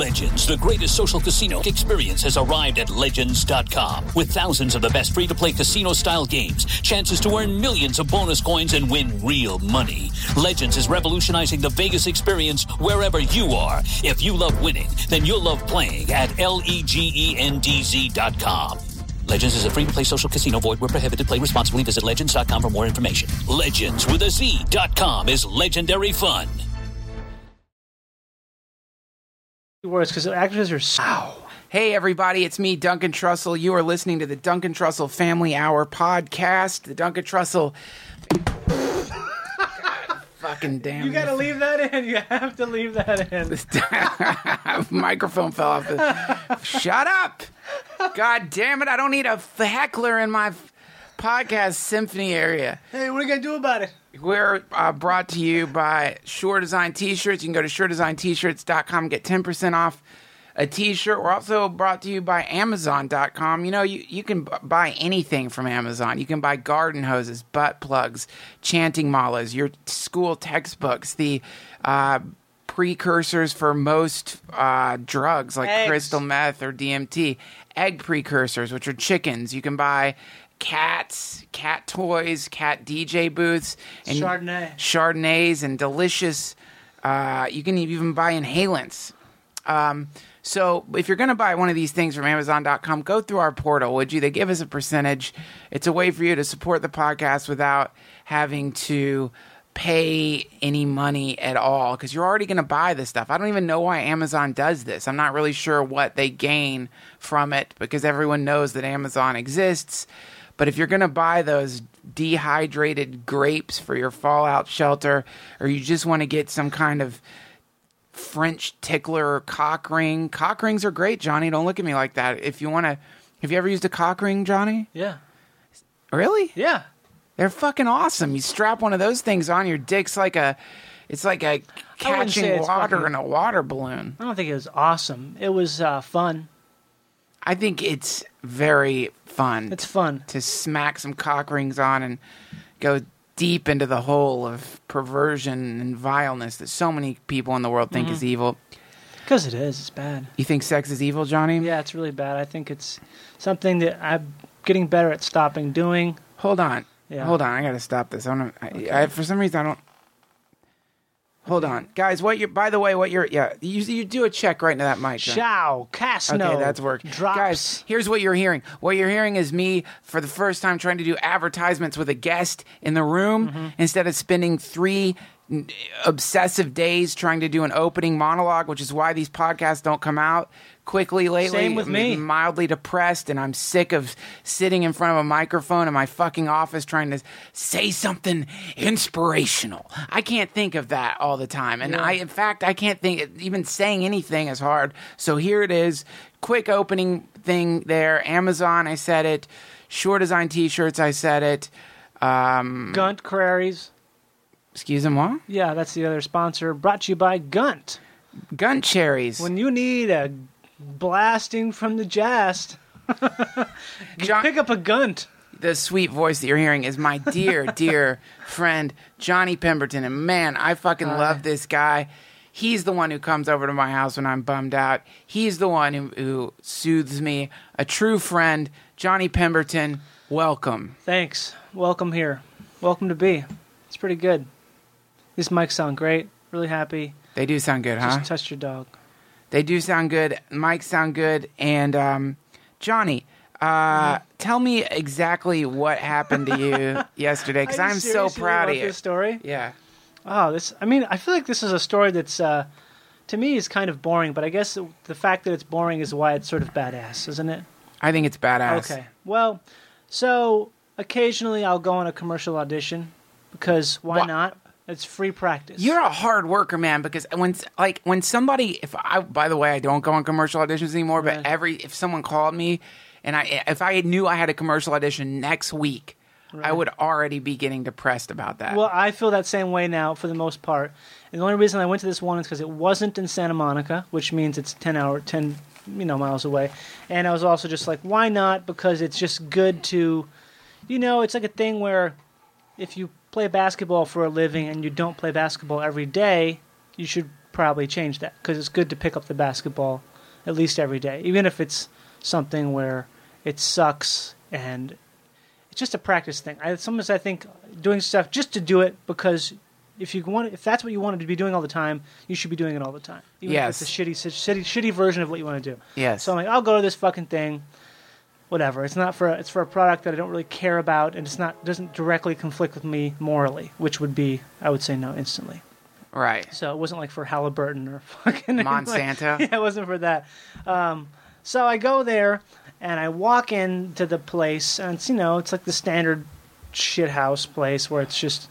Legends, the greatest social casino experience, has arrived at Legends.com. With thousands of the best free-to-play casino-style games, chances to earn millions of bonus coins and win real money. Legends is revolutionizing the Vegas experience wherever you are. If you love winning, then you'll love playing at LEGENDZ.com. Legends is a free-to-play social casino. Void where prohibited. Play responsibly. Visit Legends.com for more information. Legends with a Z.com is legendary fun. Words because actors are so. Hey everybody, it's me, Duncan Trussell. You are listening to the Duncan Trussell Family Hour podcast. The Duncan Trussell. God, fucking damn! You gotta leave that in. You have to leave that in. Microphone fell off. Shut up! God damn it! I don't need a heckler in my podcast symphony area. Hey, what are you gonna do about it? We're brought to you by Sure Design T-shirts. You can go to SureDesignT-shirts.com and get 10% off a T-shirt. We're also brought to you by Amazon.com. You know, you can buy anything from Amazon. You can buy garden hoses, butt plugs, chanting malas, your school textbooks, the precursors for most drugs like eggs, crystal meth or DMT, egg precursors, which are chickens. You can buy cats, cat toys, cat DJ booths, and Chardonnays, and delicious. You can even buy inhalants. So if you're going to buy one of these things from Amazon.com, go through our portal, would you? They give us a percentage. It's a way for you to support the podcast without having to pay any money at all, because you're already going to buy this stuff. I don't even know why Amazon does this. I'm not really sure what they gain from it, because everyone knows that Amazon exists. But if you're going to buy those dehydrated grapes for your fallout shelter, or you just want to get some kind of French tickler cock ring, cock rings are great, Johnny. Don't look at me like that. If you want to, have you ever used a cock ring, Johnny? Yeah. Really? Yeah. They're fucking awesome. You strap one of those things on, your dick's like it's like a catching water in a water balloon. I don't think it was awesome. It was fun. I think it's very fun. It's fun to smack some cock rings on and go deep into the hole of perversion and vileness that so many people in the world think is evil. Because it is. It's bad. You think sex is evil, Johnny? Yeah, it's really bad. I think it's something that I'm getting better at stopping doing. Hold on. Yeah. Hold on. I got to stop this. For some reason, I don't. Hold on, guys. You do a check right into that mic. Ciao, Casno. Okay, that's work. Drops. Guys, here's what you're hearing. What you're hearing is me for the first time trying to do advertisements with a guest in the room instead of spending 3 obsessive days trying to do an opening monologue, which is why these podcasts don't come out quickly lately. Same with me. I'm mildly depressed, and I'm sick of sitting in front of a microphone in my fucking office trying to say something inspirational. I can't think of that all the time. And in fact, I can't think, even saying anything is hard. So here it is. Quick opening thing there. Amazon, I said it. Sure Design T-shirts, I said it. Gunt Crairies. Excuse me, what? Yeah, that's the other sponsor. Brought to you by Gunt. Gunt cherries. When you need a blasting from the jazz, pick up a Gunt. The sweet voice that you're hearing is my dear, dear friend, Johnny Pemberton. And man, I fucking love this guy. He's the one who comes over to my house when I'm bummed out. He's the one who soothes me. A true friend, Johnny Pemberton. Welcome. Thanks. Welcome here. Welcome to be. It's pretty good. These mics sound great. Really happy. They do sound good, huh? Just touched your dog. They do sound good. Mics sound good. And Johnny, tell me exactly what happened to you yesterday, because I'm so proud of you. This story? Yeah. Oh, I feel like this is a story that's, to me, is kind of boring, but I guess the fact that it's boring is why it's sort of badass, isn't it? I think it's badass. Okay. Well, so occasionally I'll go on a commercial audition, because why not? It's free practice. You're a hard worker, man, because when somebody, by the way, I don't go on commercial auditions anymore, but if someone called me and if I knew I had a commercial audition next week, I would already be getting depressed about that. Well, I feel that same way now for the most part. And the only reason I went to this one is because it wasn't in Santa Monica, which means it's 10 miles away. And I was also just like, why not? Because it's just good to, it's like a thing where if you play basketball for a living and you don't play basketball every day, you should probably change that because it's good to pick up the basketball at least every day, even if it's something where it sucks and it's just a practice thing. Sometimes I think doing stuff just to do it because if that's what you wanted to be doing all the time, you should be doing it all the time. Even if it's a shitty version of what you want to do. Yes. So I'm like, I'll go to this fucking thing. Whatever. It's for a product that I don't really care about, and doesn't directly conflict with me morally, which would be, I would say, no instantly. Right. So it wasn't like for Halliburton or fucking Monsanto. It wasn't for that. So I go there and I walk into the place, and it's it's like the standard shithouse place where it's just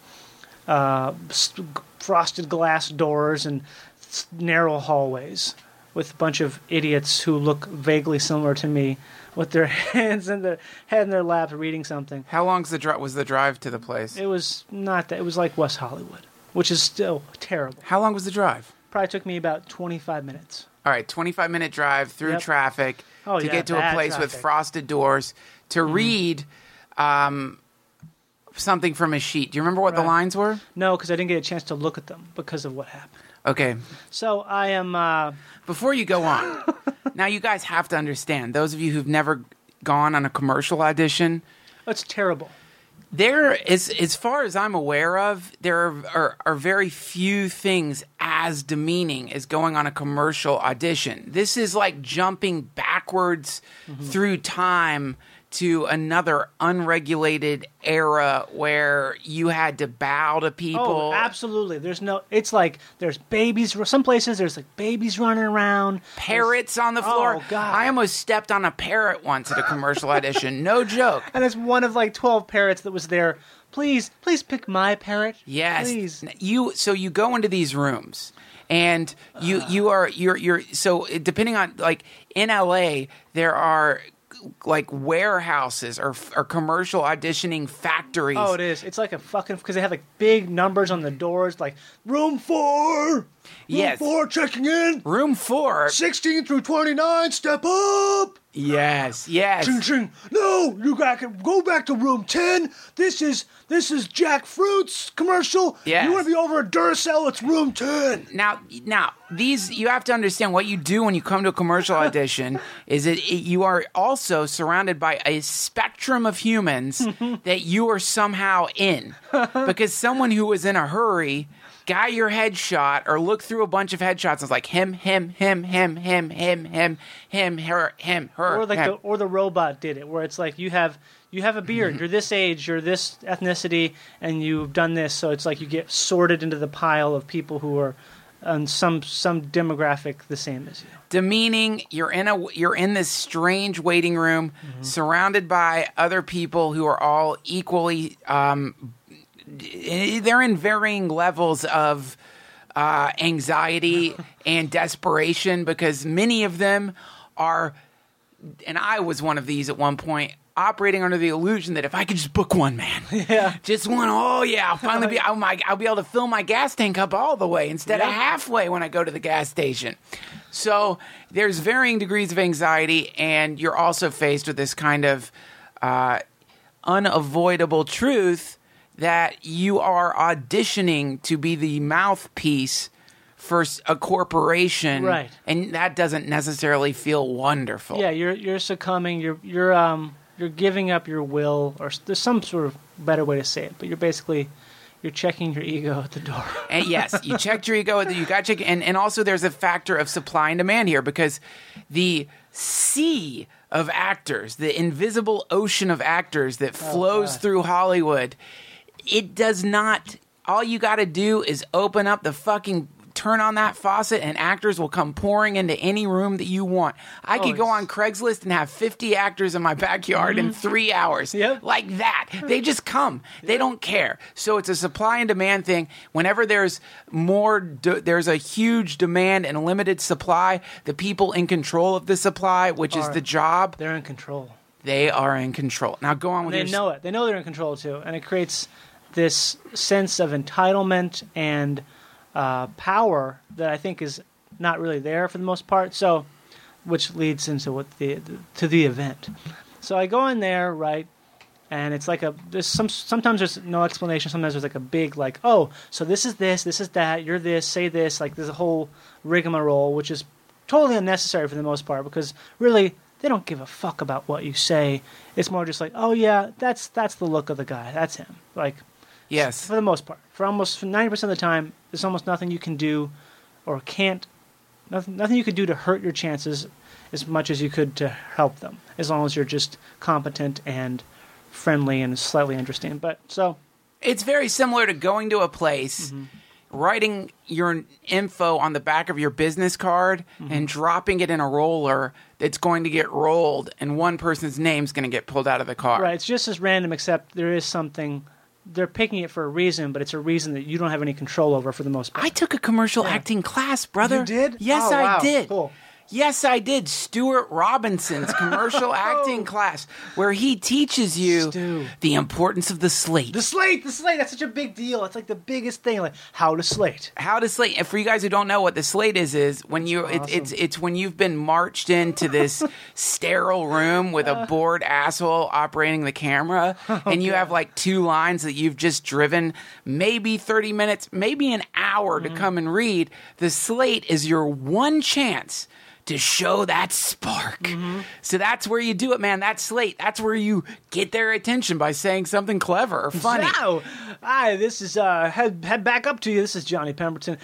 frosted glass doors and narrow hallways with a bunch of idiots who look vaguely similar to me, with their hands in their head in their laps, reading something. How long was the drive to the place? It was not that. It was like West Hollywood, which is still terrible. How long was the drive? Probably took me about 25 minutes. All right, 25-minute drive through traffic to get to a place with frosted doors to read something from a sheet. Do you remember what the lines were? No, because I didn't get a chance to look at them because of what happened. Okay. So I am... Before you go on, now you guys have to understand, those of you who've never gone on a commercial audition... It's terrible. There is, as far as I'm aware of, there are very few things as demeaning as going on a commercial audition. This is like jumping backwards through time to another unregulated era where you had to bow to people. Oh, absolutely. It's like there's babies. Some places there's like babies running around. Parrots on the floor. Oh, God. I almost stepped on a parrot once at a commercial audition. No joke. And it's one of like 12 parrots that was there. Please pick my parrot. Yes. Please. So you go into these rooms and you're so depending on, like, in LA there are like warehouses or commercial auditioning factories. Oh, it is. It's like a fucking, because they have like big numbers on the doors, like room 4. Yes. Room 4 checking in. Room 4. 16 through 29, step up. Yes. Ching, ching. No, you got to go back to room 10. This is Jack Fruit's commercial. Yes. You want to be over at Duracell, it's room 10. Now, these, you have to understand what you do when you come to a commercial audition is that you are also surrounded by a spectrum of humans that you are somehow in. Because someone who was in a hurry got your headshot or looked through a bunch of headshots and was like him, her, Or like him. the robot did it, where it's like you have a beard, you're this age, you're this ethnicity, and you've done this, so it's like you get sorted into the pile of people who are on some demographic the same as you. Demeaning. You're in this strange waiting room, surrounded by other people who are all equally. They're in varying levels of anxiety and desperation because many of them are, and I was one of these at one point, operating under the illusion that if I could just book one, man, just one, I'll finally I'll be able to fill my gas tank up all the way instead of halfway when I go to the gas station. So there's varying degrees of anxiety, and you're also faced with this kind of unavoidable truth that you are auditioning to be the mouthpiece for a corporation, right? And that doesn't necessarily feel wonderful. Yeah, you're succumbing. You're giving up your will, or there's some sort of better way to say it. But you're checking your ego at the door. And yes, you checked your ego. You got to check, and also there's a factor of supply and demand here because the sea of actors, the invisible ocean of actors that flows through Hollywood. It does not. All you got to do is open up turn on that faucet, and actors will come pouring into any room that you want. I could go on Craigslist and have 50 actors in my backyard in 3 hours. Yep. Like that. They just come. They don't care. So it's a supply and demand thing. Whenever there's there's a huge demand and a limited supply, the people in control of the supply, which is the job. They're in control. They are in control. Now go on with They know it. They know they're in control too. And it creates this sense of entitlement and power that I think is not really there for the most part. So, which leads into the event. So I go in there, right, And it's like sometimes there's no explanation. Sometimes there's like a big like, oh, so this is that, you're this, say this. Like there's a whole rigmarole, which is totally unnecessary for the most part because really they don't give a fuck about what you say. It's more just like, oh yeah, that's the look of the guy. That's him. Like, yes, for the most part, for 90% of the time, there's almost nothing you can do or nothing you could do to hurt your chances as much as you could to help them, as long as you're just competent and friendly and slightly interesting. But so it's very similar to going to a place, writing your info on the back of your business card and dropping it in a roller that's going to get rolled and one person's name's going to get pulled out of the car. Right. It's just as random, except there is something. They're picking it for a reason, but it's a reason that you don't have any control over for the most part. I took a commercial acting class, brother. You did? Yes, oh, wow. I did. Cool. Yes, I did. Stuart Robinson's commercial acting class, where he teaches you the importance of the slate. The slate. That's such a big deal. It's like the biggest thing, like how to slate. How to slate. And for you guys who don't know what the slate is when you it's when you've been marched into this sterile room with a bored asshole operating the camera, and you have like 2 lines that you've just driven maybe 30 minutes, maybe an hour to come and read. The slate is your one chance to show that spark. So that's where you do it, man. That slate. That's where you get their attention by saying something clever or funny. So, hi, this is, head back up to you. This is Johnny Pemberton.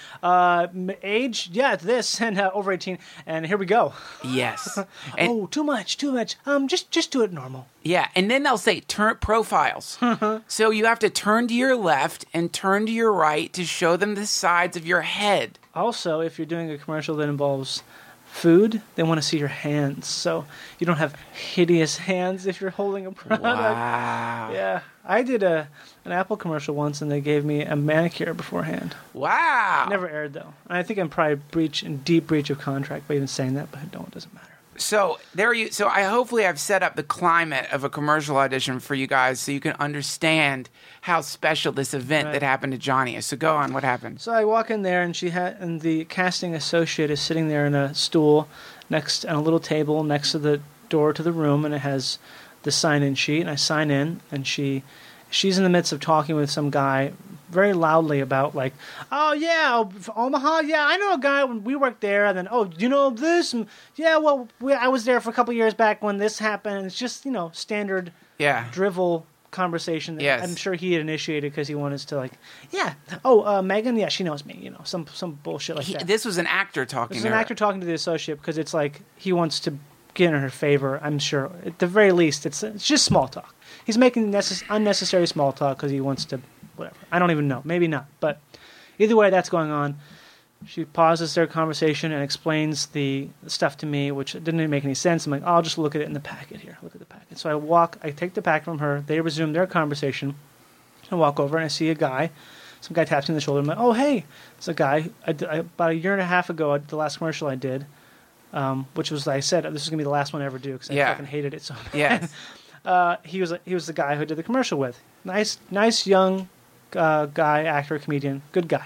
Age, yeah, it's this, and over 18. And here we go. Yes. And, too much. Just do it normal. Yeah, and then they'll say turn profiles. So you have to turn to your left and turn to your right to show them the sides of your head. Also, if you're doing a commercial that involves food, they want to see your hands, so you don't have hideous hands if you're holding a product. Wow. Yeah, I did an Apple commercial once, and they gave me a manicure beforehand. Wow. Never aired though. I think I'm probably in deep breach of contract by even saying that, but no, it doesn't matter. So hopefully I've set up the climate of a commercial audition for you guys so you can understand how special this event that happened to Johnny is. So go on, what happened? So I walk in there, and and the casting associate is sitting there in a stool on a little table next to the door to the room, and it has the sign-in sheet, and I sign in, and she's in the midst of talking with some guy very loudly about like, oh yeah, Omaha, yeah, I know a guy when we worked there, and then you know this, and, yeah, well, I was there for a couple of years back when this happened, and it's just standard drivel conversation that I'm sure he had initiated because he wanted to like, Megan, yeah, she knows me, some bullshit like that. This was an actor talking. This was an actor talking to the associate because it's like he wants to get in her favor. I'm sure at the very least it's just small talk. He's making unnecessary small talk because he wants to. Whatever. I don't even know. Maybe not. But either way, that's going on. She pauses their conversation and explains the stuff to me, which didn't even make any sense. I'm like, I'll just look at it in the packet here. Look at the packet. So I take the packet from her. They resume their conversation. I walk over and I see a guy. Some guy taps me on the shoulder. I'm like, oh, hey. It's a guy. About a year and a half ago, the last commercial I did, which was, I said, this is going to be the last one I ever do because I fucking hated it so bad. Yes. He was the guy who did the commercial with. Nice young guy, actor, comedian, good guy.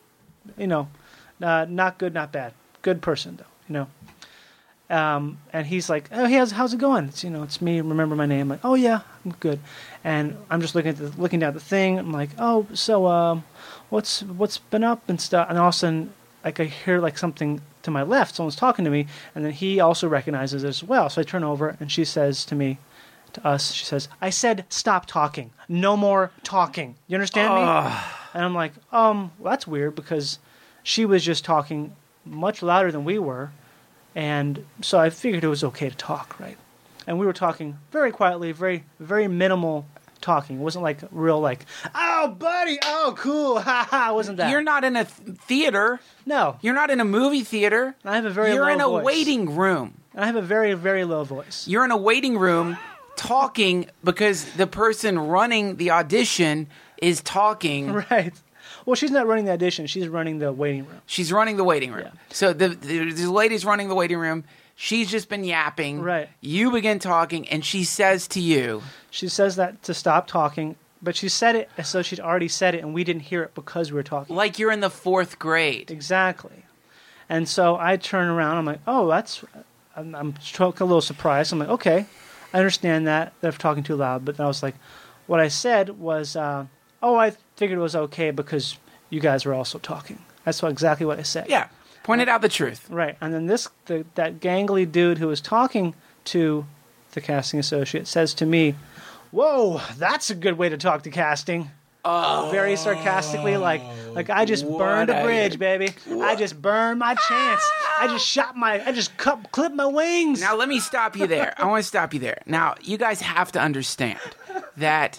Not good, not bad. Good person though, And he's like, oh, hey, how's it going? It's me. Remember my name? I'm like, oh yeah, I'm good. And I'm just looking down the thing. I'm like, oh, so what's been up and stuff. And all of a sudden, like I hear like something to my left. Someone's talking to me, and then he also recognizes it as well. So I turn over, and she says to me. To us, she says, I said stop talking. No more talking. You understand me? And I'm like, well, that's weird because she was just talking much louder than we were. And so I figured it was okay to talk, right? And we were talking very quietly, very, very minimal talking. It wasn't like real like, oh, buddy, oh, cool, ha ha. It wasn't that. You're not in a theater. No. You're not in a movie theater. I have a very low voice. You're in a waiting room. I have a very, very low voice. You're in a waiting room talking because the person running the audition is talking. Right. Well, she's not running the audition. She's running the waiting room. She's running the waiting room. Yeah. So the lady's running the waiting room. She's just been yapping. Right. You begin talking, and she says to you. She says that to stop talking, but she said it as though she'd already said it, and we didn't hear it because we were talking. Like you're in the 4th grade. Exactly. And so I turn around. I'm like, oh, I'm a little surprised. I'm like, okay. I understand that they're talking too loud, but then I was like, what I said was, I figured it was okay because you guys were also talking. That's exactly what I said. Yeah, pointed out the truth. Right, and then that gangly dude who was talking to the casting associate says to me, "Whoa, that's a good way to talk to casting." Very sarcastically, like I just burned a bridge, baby. I just burned my chance. I just clipped my wings. Now let me stop you there. I want to stop you there. Now you guys have to understand that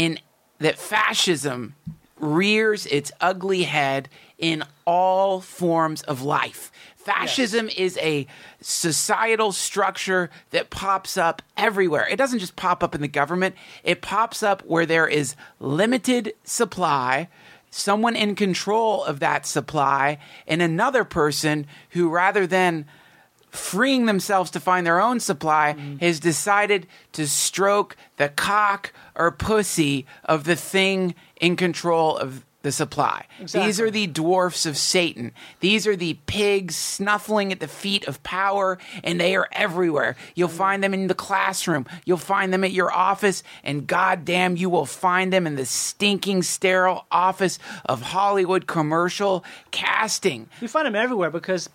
fascism rears its ugly head in all forms of life. Fascism is a societal structure that pops up everywhere. It doesn't just pop up in the government. It pops up where there is limited supply, someone in control of that supply, and another person who, rather than freeing themselves to find their own supply, has decided to stroke the cock or pussy of the thing in control of the supply. Exactly. These are the dwarfs of Satan. These are the pigs snuffling at the feet of power, and they are everywhere. You'll find them in the classroom. You'll find them at your office, and goddamn, you will find them in the stinking, sterile office of Hollywood commercial casting. You find them everywhere because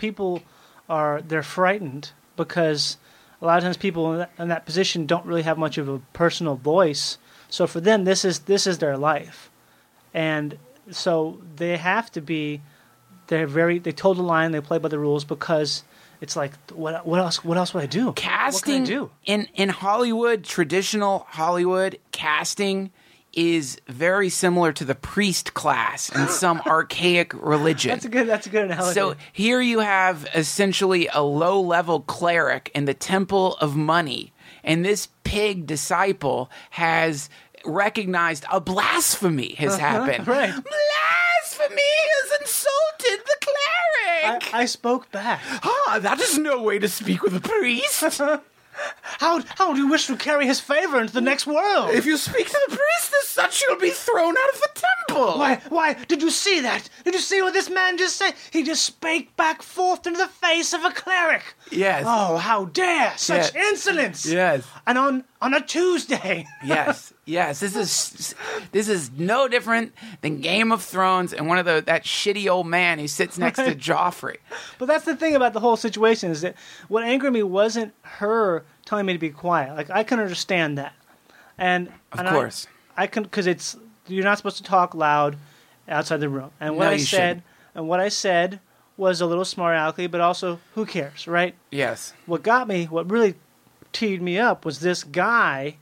they're frightened because a lot of times people in that position don't really have much of a personal voice. So for them, this is their life, and so they have to be. They toe the line. They play by the rules because it's like, what else would I do? Casting, what can I do? in Hollywood, traditional Hollywood casting is very similar to the priest class in some archaic religion. That's a good analogy. So here you have essentially a low-level cleric in the temple of money, and this pig disciple has recognized a blasphemy has happened. Right. Blasphemy has insulted the cleric. I spoke back. That is no way to speak with a priest. How do you wish to carry his favor into the next world? If you speak to the priest as such, you'll be thrown out of the temple. Why? Did you see that? Did you see what this man just said? He just spake back forth into the face of a cleric. Yes. Oh, how dare such insolence! Yes. And on a Tuesday. Yes. This is no different than Game of Thrones and that shitty old man who sits next to Joffrey. But that's the thing about the whole situation is that what angered me wasn't her telling me to be quiet. Like I can understand that, and of course I can because you're not supposed to talk loud outside the room. And what I said was a little smart alecky, but also who cares, right? Yes. What really teed me up was this guy,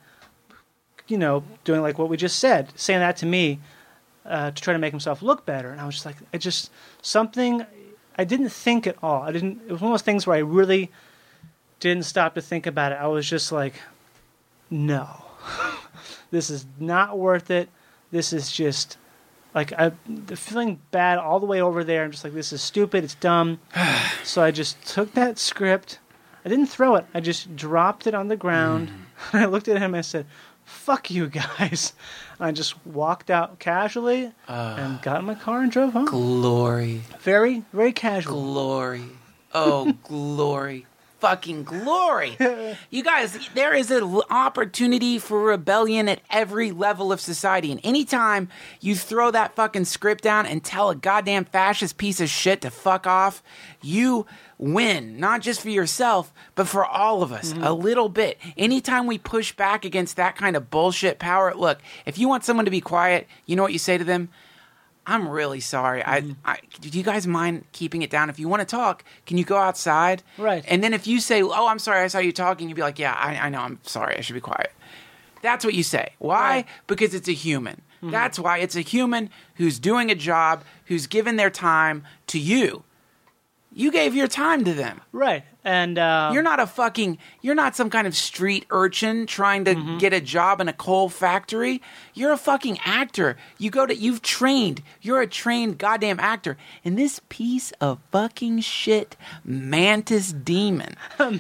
doing like what we just said, saying that to me to try to make himself look better. And I was just like, something I didn't think at all. It was one of those things where I really didn't stop to think about it. I was just like, no, this is not worth it. This is just like feeling bad all the way over there. I'm just like, this is stupid. It's dumb. So I just took that script. I didn't throw it. I just dropped it on the ground. And I looked at him and I said, fuck you guys. And I just walked out casually and got in my car and drove home. Glory. Very, very casual. Glory. Oh, glory. Fucking glory. You guys, there is an opportunity for rebellion at every level of society. And anytime you throw that fucking script down and tell a goddamn fascist piece of shit to fuck off, you win. Not just for yourself, but for all of us. A little bit. Anytime we push back against that kind of bullshit power, look, if you want someone to be quiet, you know what you say to them? I'm really sorry. Do you guys mind keeping it down? If you want to talk, can you go outside? Right. And then if you say, oh, I'm sorry, I saw you talking, you'd be like, yeah, I know, I'm sorry, I should be quiet. That's what you say. Why? Right. Because it's a human. That's why it's a human who's doing a job, who's given their time to you. You gave your time to them. Right. And you're not some kind of street urchin trying to get a job in a coal factory. You're a fucking actor. You've trained. You're a trained goddamn actor. And this piece of fucking shit, Mantis Demon,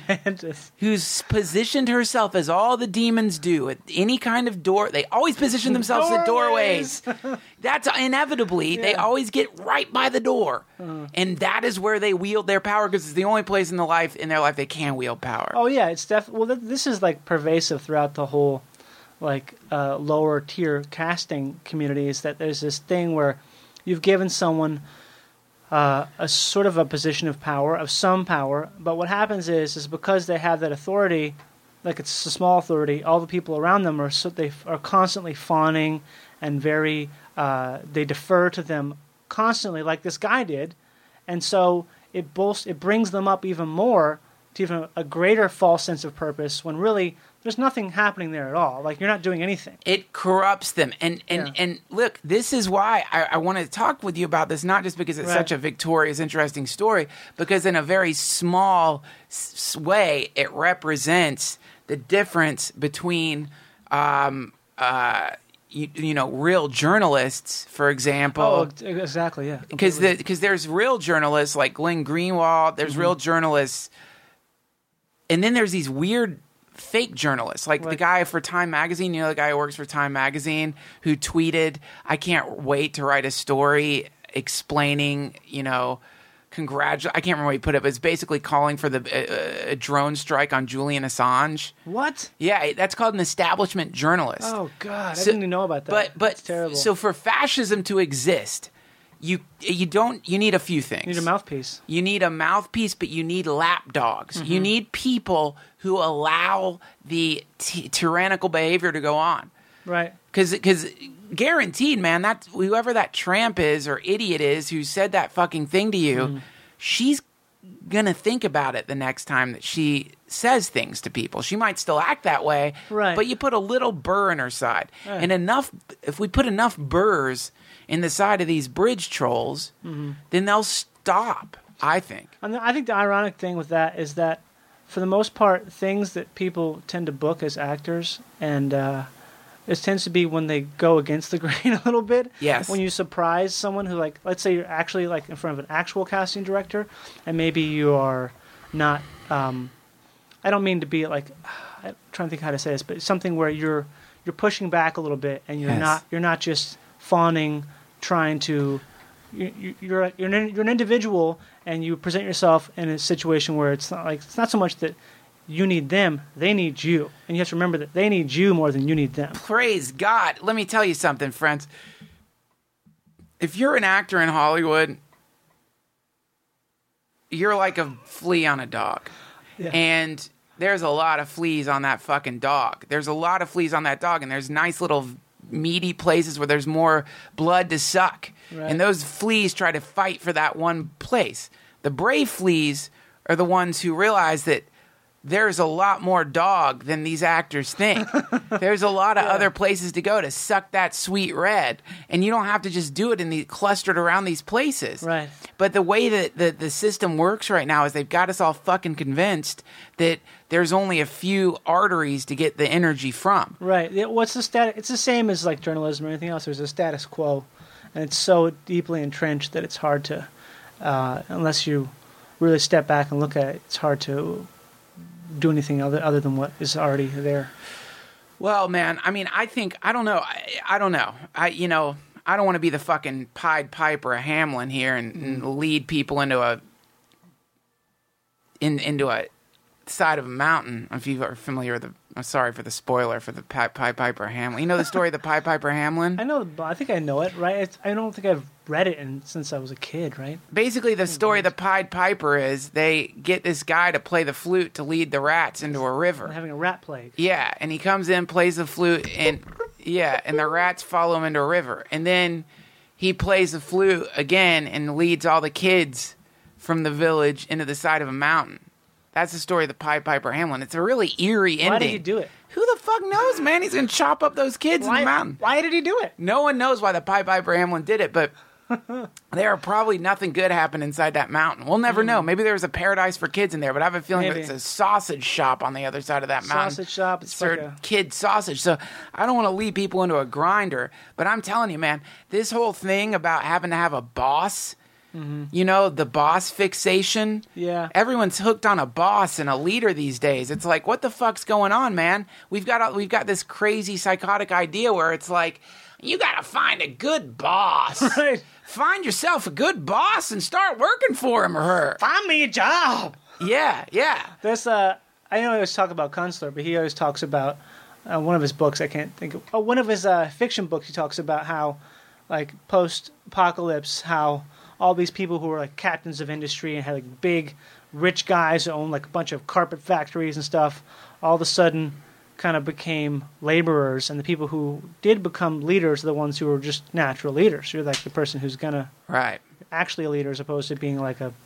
who's positioned herself as all the demons do at any kind of door. They always position themselves at doorways. That's inevitably, they always get right by the door. And that is where they wield their power because it's the only place in the life in their life they can wield power. Oh yeah, it's definitely. Well, this is like pervasive throughout the whole, like lower tier casting communities. That there's this thing where you've given someone a sort of a position of power, of some power, but what happens is because they have that authority, like it's a small authority, all the people around them they are constantly fawning and very they defer to them constantly, like this guy did, and so it brings them up even more to even a greater false sense of purpose when really there's nothing happening there at all. Like you're not doing anything. It corrupts them. And look, this is why I want to talk with you about this, not just because it's such a victorious, interesting story, because in a very small way, it represents the difference between, real journalists, for example. Oh, exactly, yeah. Because there's real journalists like Glenn Greenwald, there's real journalists, and then there's these weird fake journalists, like the guy for Time Magazine, the guy who works for Time Magazine, who tweeted, "I can't wait to write a story explaining, I can't remember what he put it, but it's basically calling for a drone strike on Julian Assange." What? Yeah, that's called an establishment journalist. Oh, God, I didn't even know about that. But it's terrible. So for fascism to exist, you need a few things. You need a mouthpiece. You need a mouthpiece, but you need lapdogs. You need people who allow the tyrannical behavior to go on. Right. Because guaranteed, man, that whoever that tramp is or idiot is who said that fucking thing to you, she's gonna think about it the next time that she says things to people. She might still act that way, right? But you put a little burr in her side, right. And if we put enough burrs in the side of these bridge trolls, then they'll stop. I think. I think the ironic thing with that is that, for the most part, things that people tend to book as actors, and it tends to be when they go against the grain a little bit. Yes. When you surprise someone who, like, let's say you're actually like in front of an actual casting director, and maybe you are not. I don't mean to be like, I'm trying to think how to say this, but something where you're pushing back a little bit, and you're not just fawning, trying to. You're an individual, and you present yourself in a situation where it's not so much that you need them, they need you, and you have to remember that they need you more than you need them. Praise God! Let me tell you something, friends. If you're an actor in Hollywood, you're like a flea on a dog, and there's a lot of fleas on that fucking dog. There's a lot of fleas on that dog, and there's nice little meaty places where there's more blood to suck. Right. And those fleas try to fight for that one place. The brave fleas are the ones who realize that there's a lot more dog than these actors think. There's a lot of other places to go to suck that sweet red. And you don't have to just do it clustered around these places. Right. But the way that the system works right now is they've got us all fucking convinced that there's only a few arteries to get the energy from. Right. What's the status? It's the same as like journalism or anything else. There's a status quo. And it's so deeply entrenched that it's hard to, unless you really step back and look at it, it's hard to do anything other than what is already there. Well, man, I mean, I don't know. I don't know. I don't want to be the fucking Pied Piper of Hamlin here and lead people into a side of a mountain. If you are familiar with I'm sorry for the spoiler for the Pied Piper of Hamlin. You know the story of the Pied Piper of Hamlin? I know. I think I know it, right? I don't think I've read it since I was a kid, right? Basically, the story of the Pied Piper is they get this guy to play the flute to lead the rats into a river. They're having a rat plague. Yeah, and he comes in, plays the flute, and the rats follow him into a river. And then he plays the flute again and leads all the kids from the village into the side of a mountain. That's the story of the Pied Piper of Hamlin. It's a really eerie ending. Why did he do it? Who the fuck knows, man? He's going to chop up those kids in the mountain. Why did he do it? No one knows why the Pied Piper of Hamlin did it, but there are probably nothing good happened inside that mountain. We'll never know. Maybe there was a paradise for kids in there, but I have a feeling it's a sausage shop on the other side of that mountain. Sausage shop. It's like kid sausage. So I don't want to lead people into a grinder, but I'm telling you, man, this whole thing about having to have a boss, the boss fixation. Yeah. Everyone's hooked on a boss and a leader these days. It's like, what the fuck's going on, man? We've got this crazy psychotic idea where it's like, you got to find a good boss. Right. Find yourself a good boss and start working for him or her. Find me a job. Yeah. There's I know I always talk about Kunstler, but he always talks about one of his books. I can't think of. Oh, one of his fiction books. He talks about how, like, post-apocalypse, how all these people who were like captains of industry and had like big, rich guys who owned like a bunch of carpet factories and stuff, all of a sudden kind of became laborers, and the people who did become leaders are the ones who were just natural leaders. You're like the person who's gonna actually a leader, as opposed to being like a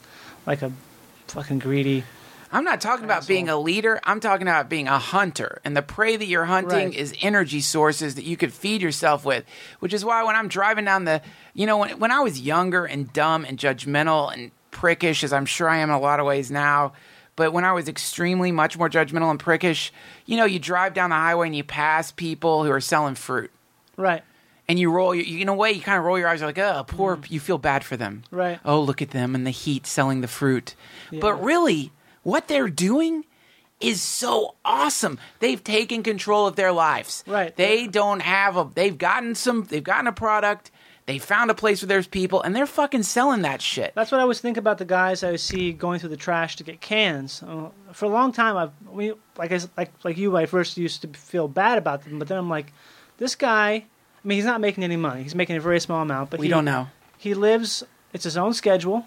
fucking greedy. I'm not talking about being a leader. I'm talking about being a hunter. And the prey that you're hunting is energy sources that you could feed yourself with, which is why when I'm driving down when I was younger and dumb and judgmental and prickish, as I'm sure I am in a lot of ways now, but when I was extremely much more judgmental and prickish, you drive down the highway and you pass people who are selling fruit. Right. And you roll, in a way, you kind of roll your eyes. You're like, oh, poor, you feel bad for them. Right. Oh, look at them in the heat selling the fruit. Yeah. But really, what they're doing is so awesome. They've taken control of their lives. Right. They've gotten a product. They found a place where there's people, and they're fucking selling that shit. That's what I always think about the guys I see going through the trash to get cans. For a long time, like you, I first used to feel bad about them, but then I'm like, this guy. I mean, he's not making any money. He's making a very small amount, but we don't know. He lives. It's his own schedule.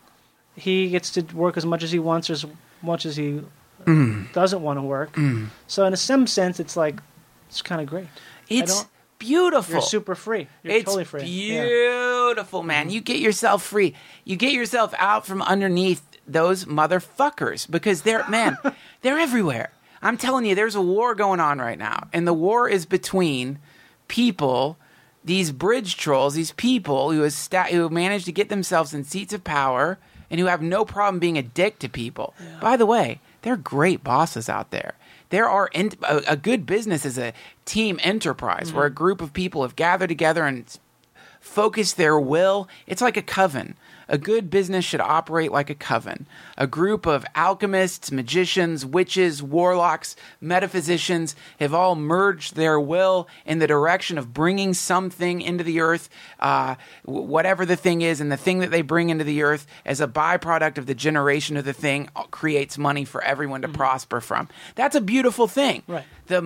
He gets to work as much as he wants, or as much as he doesn't want to work. So in some sense, it's kind of great. It's beautiful. You're super free. You're totally free. Beautiful, man. You get yourself free. You get yourself out from underneath those motherfuckers, because they're everywhere. I'm telling you, there's a war going on right now, and the war is between people, these bridge trolls, these people who manage to get themselves in seats of power and who have no problem being a dick to people. Yeah. By the way, there are great bosses out there. There are a good business is a team enterprise where a group of people have gathered together and focused their will. It's like a coven. A good business should operate like a coven. A group of alchemists, magicians, witches, warlocks, metaphysicians have all merged their will in the direction of bringing something into the earth, whatever the thing is, and the thing that they bring into the earth as a byproduct of the generation of the thing creates money for everyone to prosper from. That's a beautiful thing. Right.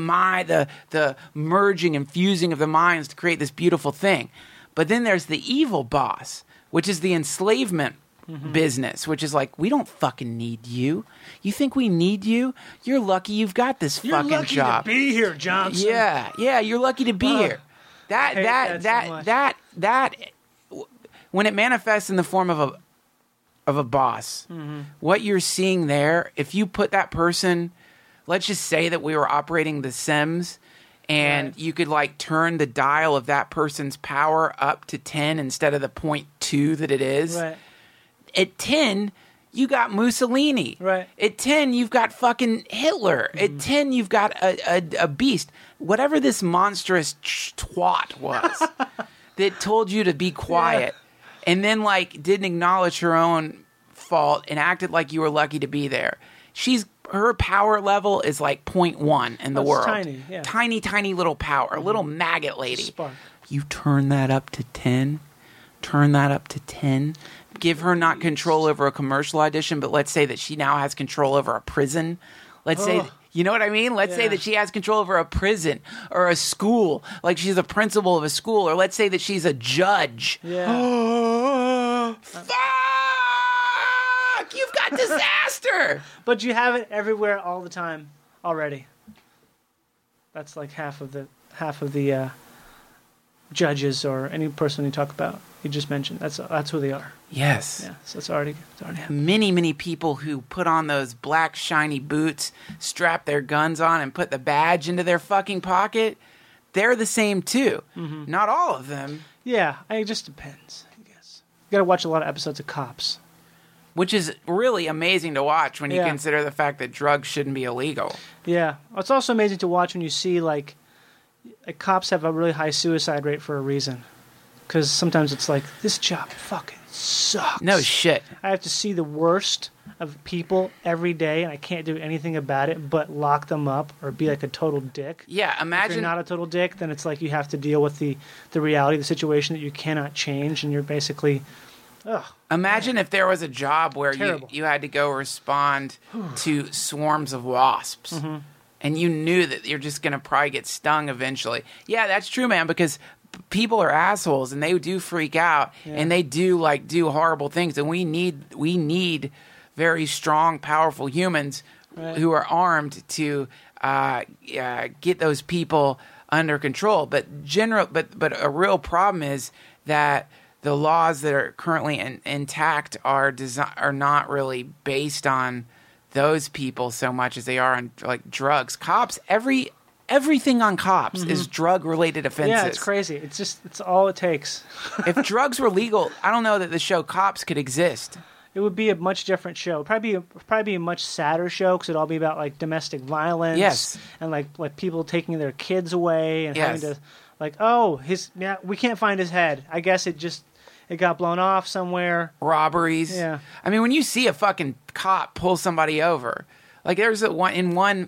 The merging and fusing of the minds to create this beautiful thing. But then there's the evil boss, which is the enslavement business, which is like, we don't fucking need you. You think we need you? You're lucky you've got this fucking job. You're lucky to be here, Johnson. Yeah, you're lucky to be here. That when it manifests in the form of a boss, what you're seeing there, if you put that person, let's just say that we were operating The Sims, and you could turn the dial of that person's power up to 10 instead of the 0.2 that it is. Right. At 10, you got Mussolini. Right. At 10, you've got fucking Hitler. At 10, you've got a beast. Whatever this monstrous twat was that told you to be quiet and then didn't acknowledge her own fault and acted like you were lucky to be there. Her power level is 0.1 in the world. Tiny, yeah. Tiny little power. A little maggot lady. Spark. You turn that up to 10. Give her not control over a commercial audition, but let's say that she now has control over a prison. Let's say, you know what I mean? Let's say that she has control over a prison or a school, like she's a principal of a school, or let's say that she's a judge. Yeah. Fuck! You've got disaster! But you have it everywhere all the time already. That's half of the judges or any person you talk about. You just mentioned that's who they are. Yes. Yeah. So it's already happening. Many people who put on those black shiny boots, strap their guns on, and put the badge into their fucking pocket. They're the same too. Mm-hmm. Not all of them. Yeah. It just depends. I guess you got to watch a lot of episodes of Cops. Which is really amazing to watch when you consider the fact that drugs shouldn't be illegal. Yeah. It's also amazing to watch when you see, cops have a really high suicide rate for a reason. Because sometimes it's this job fucking sucks. No shit. I have to see the worst of people every day, and I can't do anything about it but lock them up or be a total dick. Yeah, imagine... If you're not a total dick, then it's you have to deal with the reality of the situation that you cannot change, and you're basically... Ugh, Imagine if there was a job where you had to go respond to swarms of wasps. Mm-hmm. And you knew that you're just going to probably get stung eventually. Yeah, that's true, man, because people are assholes and they do freak out and they do horrible things. And we need very strong, powerful humans who are armed to get those people under control. But a real problem is that the laws that are currently intact are not really based on those people so much as they are on like drugs. Cops, everything on cops is drug-related offenses. Yeah, it's crazy. It's all it takes. If drugs were legal, I don't know that the show Cops could exist. It would be a much different show. Probably be a much sadder show because it'd all be about like domestic violence and like people taking their kids away and having to we can't find his head. I guess it got blown off somewhere. Robberies. Yeah. I mean, when you see a fucking cop pull somebody over, like there's one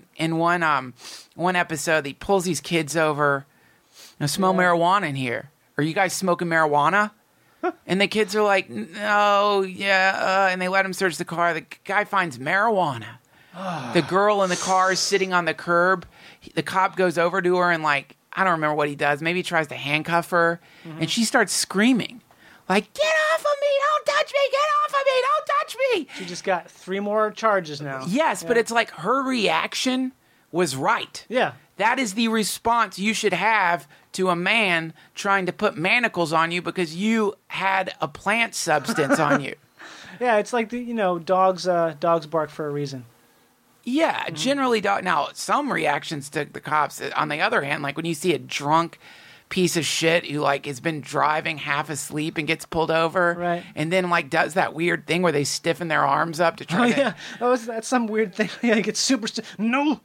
episode he pulls these kids over. Smell marijuana in here. Are you guys smoking marijuana? And the kids are like, no, and they let him search the car. The guy finds marijuana. The girl in the car is sitting on the curb. The cop goes over to her and like, I don't remember what he does. Maybe he tries to handcuff her. Mm-hmm. And she starts screaming. Like, get off of me! Don't touch me! Get off of me! Don't touch me! She just got 3 more charges now. Yes, but it's like her reaction was right. Yeah. That is the response you should have to a man trying to put manacles on you because you had a plant substance on you. Yeah, it's like dogs bark for a reason. Yeah, generally now some reactions to the cops. On the other hand, like when you see a drunk piece of shit who like has been driving half asleep and gets pulled over, right? And then like does that weird thing where they stiffen their arms up to try. That's some weird thing. Yeah, he gets super. No.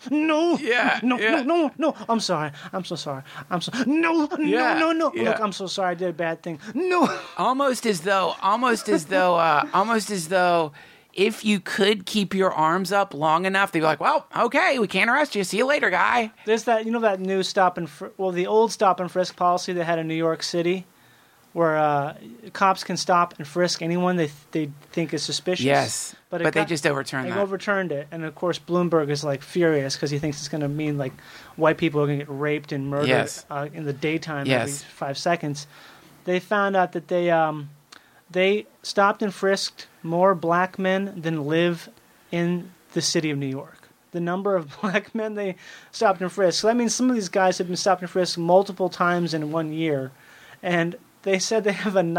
I'm sorry. I'm so sorry. No. Look, I'm so sorry. I did a bad thing. No. Almost as though. If you could keep your arms up long enough, they'd be like, well, okay, we can't arrest you. See you later, guy. There's that, that new the old stop and frisk policy they had in New York City where cops can stop and frisk anyone they think is suspicious. Yes, but they just overturned that. They overturned it. And, of course, Bloomberg is, like, furious because he thinks it's going to mean, like, white people are going to get raped and murdered in the daytime every 5 seconds. They found out that they stopped and frisked more black men than live in the city of New York. The number of black men they stopped and frisked. So that means some of these guys have been stopped and frisked multiple times in 1 year. And they said they have a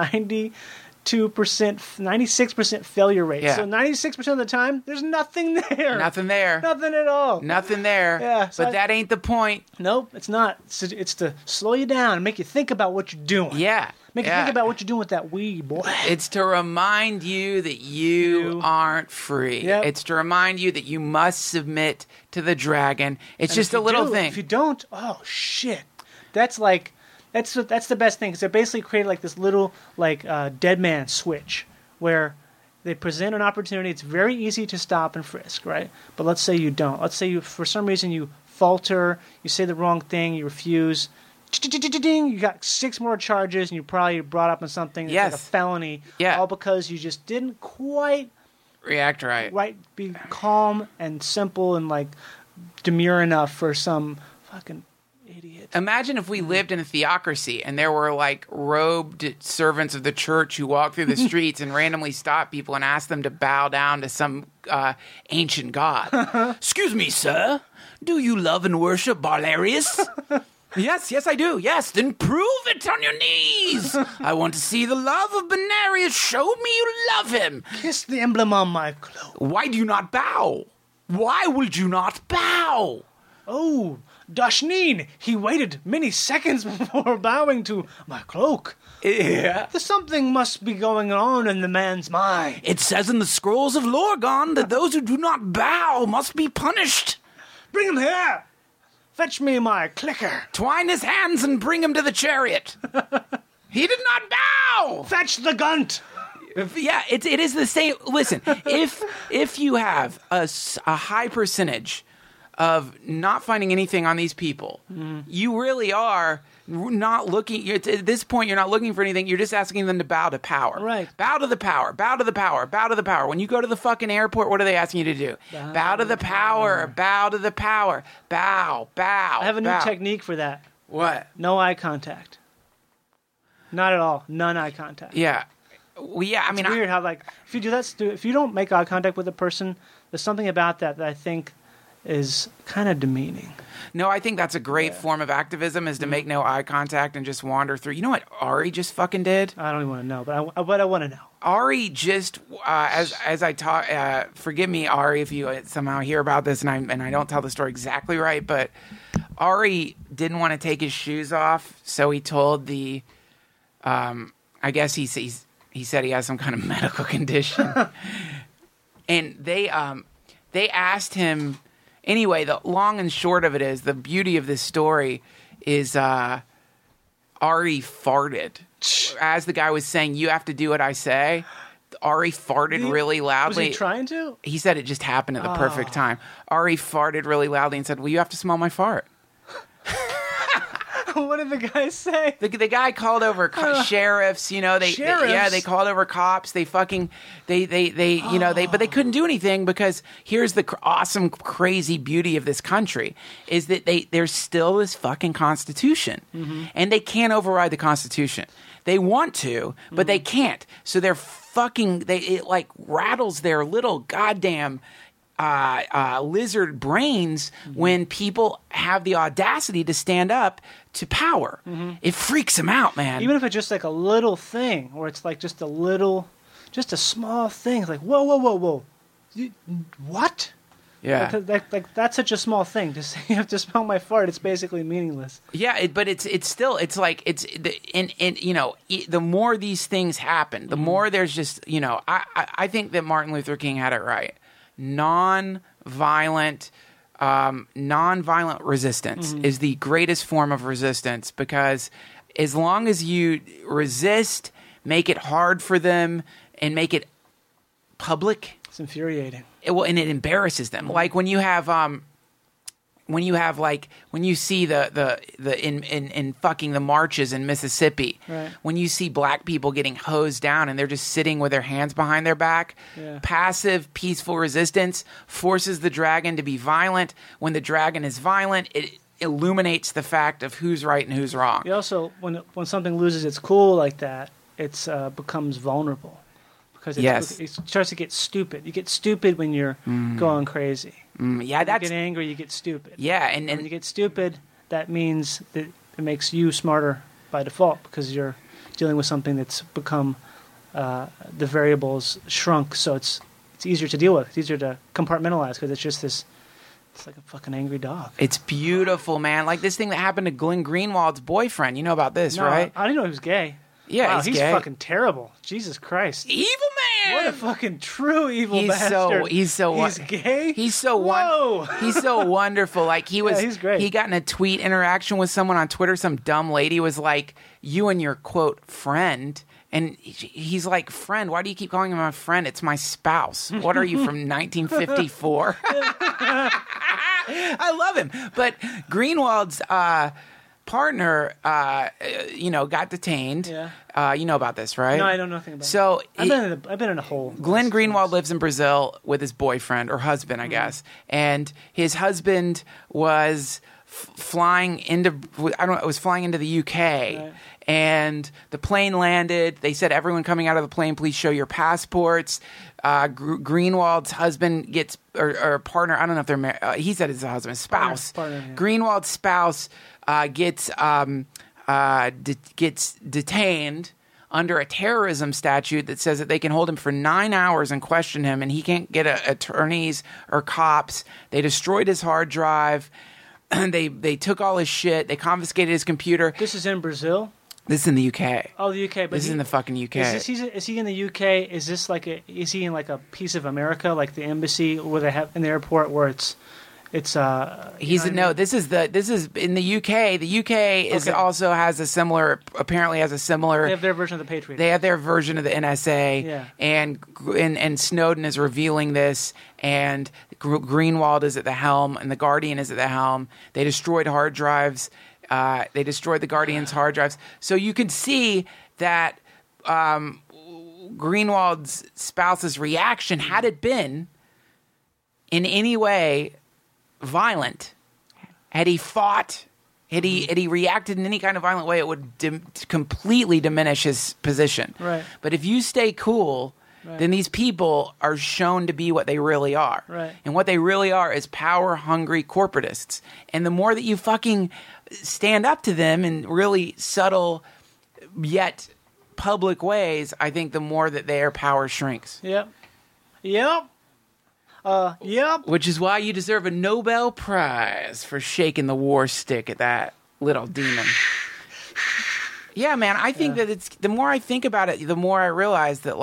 96% failure rate. Yeah. So 96% of the time, there's nothing there. Nothing there. Nothing at all. Nothing there. Yeah. So that ain't the point. Nope, it's not. It's to slow you down and make you think about what you're doing. Yeah. Make you think about what you're doing with that weed, boy. It's to remind you that you aren't free. Yep. It's to remind you that you must submit to the dragon. It's just a little thing. If you don't, oh, shit. That's the best thing, because they basically created like this little dead man switch where they present an opportunity. It's very easy to stop and frisk, right? But let's say you don't. Let's say for some reason you falter, you say the wrong thing, you refuse. You got 6 more charges, and you probably brought up on something that's like a felony. Yeah. All because you just didn't quite react right. Right, be calm and simple and like demure enough for some fucking idiot. Imagine if we lived in a theocracy and there were like robed servants of the church who walked through the streets and randomly stopped people and asked them to bow down to some ancient god. Excuse me, sir. Do you love and worship Barlarius? Yes, I do. Yes, then prove it on your knees. I want to see the love of Benarius. Show me you love him. Kiss the emblem on my cloak. Why do you not bow? Why would you not bow? Oh, Dashneen, he waited many seconds before bowing to my cloak. Yeah. Something must be going on in the man's mind. It says in the scrolls of Lorgon that those who do not bow must be punished. Bring him here. Fetch me my clicker. Twine his hands and bring him to the chariot. He did not bow. Fetch the gunt. Yeah, it is the same. Listen, if you have a high percentage of not finding anything on these people. You really are not looking. At this point, you're not looking for anything. You're just asking them to bow to power. Right. Bow to the power. Bow to the power. Bow to the power. When you go to the fucking airport, what are they asking you to do? Bow to the power. Bow to the power. Bow. Bow. I have a new bow. technique for that. What? No eye contact. Not at all. None eye contact. Yeah. Well, yeah. I mean, it's weird how like if you do that, if you don't make eye contact with a person, there's something about that I think is kind of demeaning. No, I think that's a great form of activism is to make no eye contact and just wander through. You know what Ari just fucking did? I don't even want to know, but I want to know. Ari just, as I talk, forgive me, Ari, if you somehow hear about this and I don't tell the story exactly right, but Ari didn't want to take his shoes off, so he told the, I guess he said he has some kind of medical condition, and they asked him. Anyway, the long and short of it is, the beauty of this story is Ari farted. As the guy was saying, you have to do what I say, Ari farted really loudly. Was he trying to? He said it just happened at the perfect time. Ari farted really loudly and said, well, you have to smell my fart. What did the guy say? The guy called over sheriffs, you know, they called over cops. They but they couldn't do anything because here's the awesome, crazy beauty of this country is that there's still this fucking Constitution, and they can't override the Constitution. They want to, but they can't. So they're fucking. It like rattles their little goddamn lizard brains when people have the audacity to stand up to power. It freaks them out, man. Even if it's just like a little thing, or it's like just a small thing. It's like, whoa. What? Yeah. Like that's such a small thing. To say you have to smell my fart, it's basically meaningless. Yeah, but it's still, it's like, you know, the more these things happen, the more there's just, you know, I think that Martin Luther King had it right. Non-violent resistance is the greatest form of resistance, because as long as you resist, make it hard for them, and make it public, it's infuriating. And it embarrasses them. Like when you have when you see the in fucking the marches in Mississippi, right. When you see black people getting hosed down and they're just sitting with their hands behind their back, passive, peaceful resistance forces the dragon to be violent. When the dragon is violent, it illuminates the fact of who's right and who's wrong. You also, when something loses its cool like that, it becomes vulnerable. Because it starts to get stupid. You get stupid when you're going crazy. Yeah, when you get angry, you get stupid. Yeah, and when you get stupid, that means that it makes you smarter by default, because you're dealing with something that's become the variables shrunk, so it's easier to deal with. It's easier to compartmentalize because it's just this. It's like a fucking angry dog. It's beautiful, man. Like this thing that happened to Glenn Greenwald's boyfriend. You know about this, right? I didn't know he was gay. Yeah, wow, he's gay. Fucking terrible. Jesus Christ. Evil man. What a fucking true evil bastard. He's gay? He's so he's so wonderful. Like he's great. He got in a tweet interaction with someone on Twitter. Some dumb lady was like, you and your quote friend. And he's like, friend, why do you keep calling him my friend? It's my spouse. What are you, from 1954? I love him. But Greenwald's partner, got detained. Yeah. You know about this, right? No, I don't know nothing about it. So I've been in a hole. Glenn Greenwald lives in Brazil with his boyfriend, or husband, I guess. And his husband was flying into the UK. Right. And the plane landed. They said, everyone coming out of the plane, please show your passports. Greenwald's husband gets, or partner, I don't know if they're married. He said it's a husband, spouse. Partner, yeah. Greenwald's spouse gets detained under a terrorism statute that says that they can hold him for 9 hours and question him, and he can't get attorneys or cops. They destroyed his hard drive. They took all his shit. They confiscated his computer. This is in Brazil? This is in the UK. Oh, the UK. But this is in the fucking UK. Is he in the UK? Is this is he in like a piece of America, like the embassy where they have in the airport where it's It's This is in the UK. The UK is also has a similar. Apparently, has a similar. They have their version of the Patriot. They have their version of the NSA. Yeah. And Snowden is revealing this, and Greenwald is at the helm, and the Guardian is at the helm. They destroyed hard drives. They destroyed the Guardian's hard drives. So you could see that Greenwald's spouse's reaction, had it been in any way violent, had he fought, had he reacted in any kind of violent way, it would completely diminish his position. Right. But if you stay cool, then these people are shown to be what they really are. Right. And what they really are is power-hungry corporatists. And the more that you fucking stand up to them in really subtle yet public ways, I think the more that their power shrinks. Yep. Which is why you deserve a Nobel Prize for shaking the war stick at that little demon. Yeah, man, I think that it's the more I think about it, the more I realize that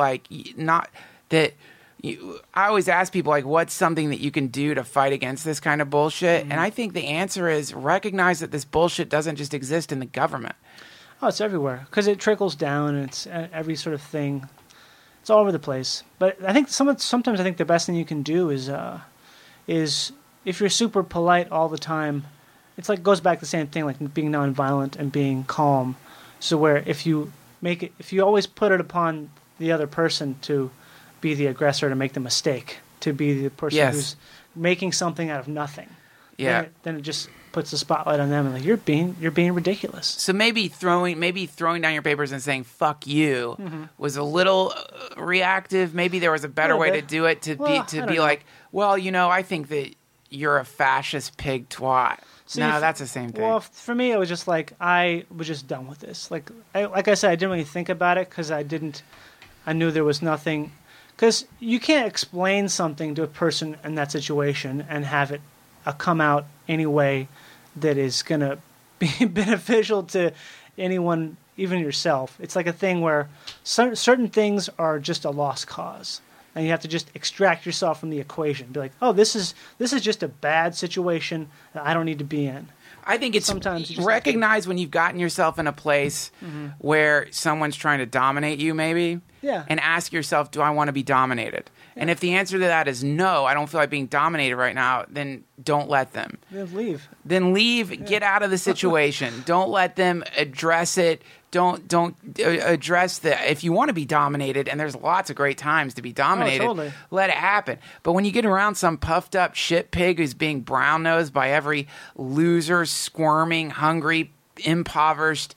I always ask people, like, what's something that you can do to fight against this kind of bullshit? Mm-hmm. And I think the answer is recognize that this bullshit doesn't just exist in the government. Oh, it's everywhere because it trickles down, and it's every sort of thing. It's all over the place. But I think sometimes I think the best thing you can do is if you're super polite all the time, it's like goes back to the same thing, like being nonviolent and being calm. So where if you always put it upon the other person to be the aggressor, to make the mistake, to be the person who's making something out of nothing, then it just puts the spotlight on them and like you're being ridiculous. So maybe throwing down your papers and saying "fuck you" was a little reactive. Maybe there was a better way to do it. Be like, well, I think that you're a fascist pig twat. See, that's the same thing. Well, for me, it was just like I was just done with this. Like I said, I didn't really think about it because I knew there was nothing. Because you can't explain something to a person in that situation and have it come out any way that is going to be beneficial to anyone, even yourself. It's like a thing where certain things are just a lost cause. And you have to just extract yourself from the equation. Be like, oh, this is just a bad situation that I don't need to be in. I think it's sometimes you just recognize when you've gotten yourself in a place where someone's trying to dominate you, maybe. Yeah. And ask yourself, do I want to be dominated? Yeah. And if the answer to that is no, I don't feel like being dominated right now, then don't let them. Then leave. Yeah. Get out of the situation. Don't let them address it. Don't address if you want to be dominated, and there's lots of great times to be dominated, let it happen. But when you get around some puffed up shit pig who's being brown nosed by every loser, squirming, hungry, impoverished,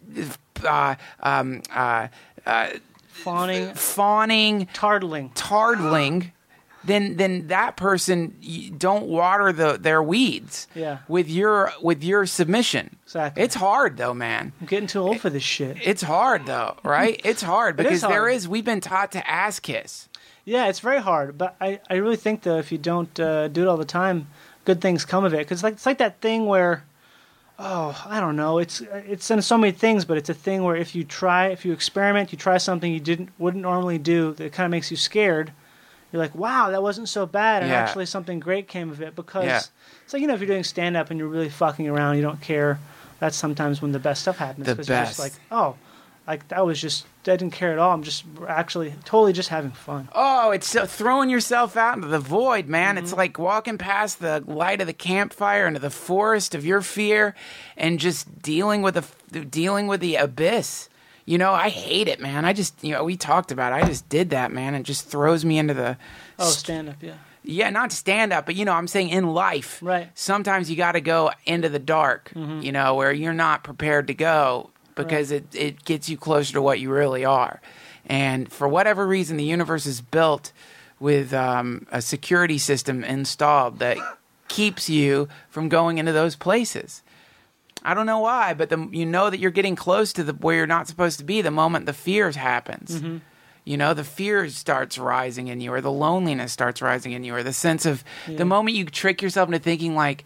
fawning, tardling, then that person, don't water their weeds with your submission. Exactly. It's hard though, man. I'm getting too old for this shit. It's hard though, right? It's hard because we've been taught to ass kiss. Yeah, it's very hard, but I really think though if you don't do it all the time, good things come of it. Because it's like that thing where, I don't know. It's in so many things, but it's a thing where if you experiment, you try something you wouldn't normally do that kind of makes you scared. You're like, wow, that wasn't so bad, and actually something great came of it. Because it's like, if you're doing stand-up and you're really fucking around, you don't care. That's sometimes when the best stuff happens. Because you're just like, I didn't care at all. I'm just actually totally just having fun. Oh, it's throwing yourself out into the void, man. It's like walking past the light of the campfire into the forest of your fear and just dealing with the abyss. I hate it, man. I just, we talked about it. I just did that, man. It just throws me into the... stand-up, yeah. Yeah, not stand-up, but, I'm saying in life. Right. Sometimes you got to go into the dark, where you're not prepared to go because it gets you closer to what you really are. And for whatever reason, the universe is built with a security system installed that keeps you from going into those places. I don't know why, but you know that you're getting close to where you're not supposed to be the moment the fear happens. The fear starts rising in you, or the loneliness starts rising in you, or the sense of the moment you trick yourself into thinking like,